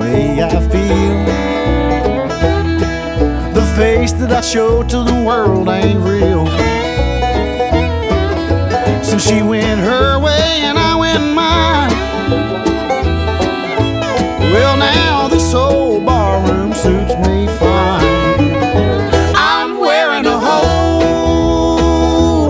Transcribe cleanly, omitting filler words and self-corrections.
way I feel. The face that I show to the world ain't real. Since she went her